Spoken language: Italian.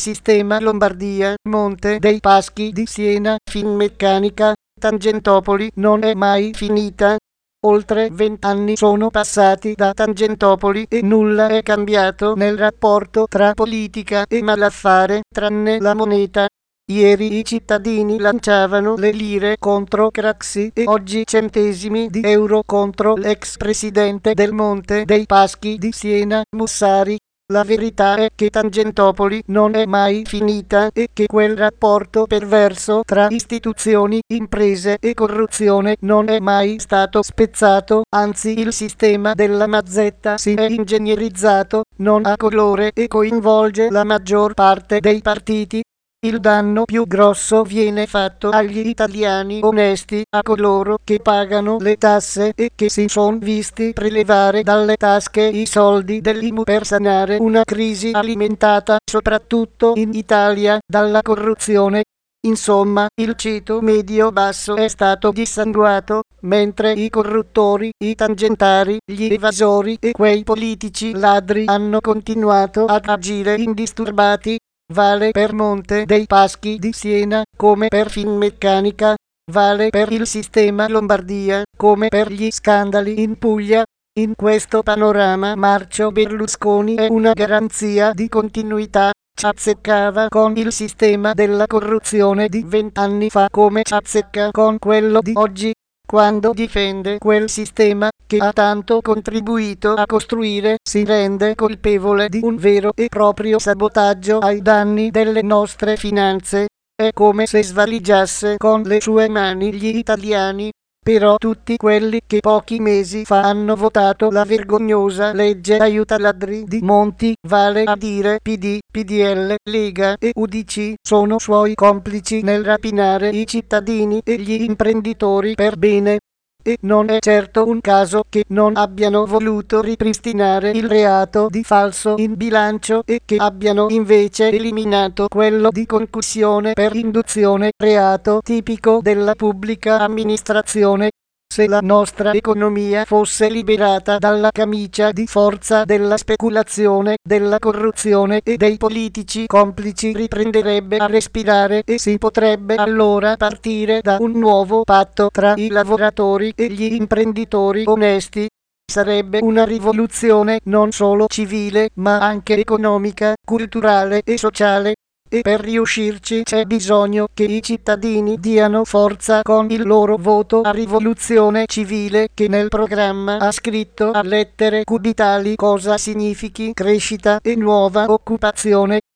Sistema Lombardia, Monte dei Paschi di Siena, Finmeccanica, Tangentopoli non è mai finita. Oltre 20 anni sono passati da Tangentopoli e nulla è cambiato nel rapporto tra politica e malaffare, tranne la moneta. Ieri i cittadini lanciavano le lire contro Craxi e oggi centesimi di euro contro l'ex presidente del Monte dei Paschi di Siena, Mussari. La verità è che Tangentopoli non è mai finita e che quel rapporto perverso tra istituzioni, imprese e corruzione non è mai stato spezzato, anzi il sistema della mazzetta si è ingegnerizzato, non ha colore e coinvolge la maggior parte dei partiti. Il danno più grosso viene fatto agli italiani onesti, a coloro che pagano le tasse e che si son visti prelevare dalle tasche i soldi dell'IMU per sanare una crisi alimentata soprattutto in Italia dalla corruzione. Insomma, il ceto medio-basso è stato dissanguato, mentre i corruttori, i tangentari, gli evasori e quei politici ladri hanno continuato ad agire indisturbati. Vale per Monte dei Paschi di Siena, come per Finmeccanica, vale per il sistema Lombardia, come per gli scandali in Puglia. In questo panorama Marcio Berlusconi è una garanzia di continuità. C'azzeccava con il sistema della corruzione di 20 anni fa come c'azzecca con quello di oggi. Quando difende quel sistema che ha tanto contribuito a costruire, si rende colpevole di un vero e proprio sabotaggio ai danni delle nostre finanze. È come se svaligiasse con le sue mani gli italiani. Però tutti quelli che pochi mesi fa hanno votato la vergognosa legge aiuta ladri di Monti, vale a dire PD, PDL, Lega e UDC, sono suoi complici nel rapinare i cittadini e gli imprenditori per bene. E non è certo un caso che non abbiano voluto ripristinare il reato di falso in bilancio e che abbiano invece eliminato quello di concussione per induzione, reato tipico della pubblica amministrazione. Se la nostra economia fosse liberata dalla camicia di forza della speculazione, della corruzione e dei politici complici, riprenderebbe a respirare e si potrebbe allora partire da un nuovo patto tra i lavoratori e gli imprenditori onesti. Sarebbe una rivoluzione non solo civile, ma anche economica, culturale e sociale. E per riuscirci c'è bisogno che i cittadini diano forza con il loro voto a Rivoluzione Civile, che nel programma ha scritto a lettere cubitali cosa significhi crescita e nuova occupazione.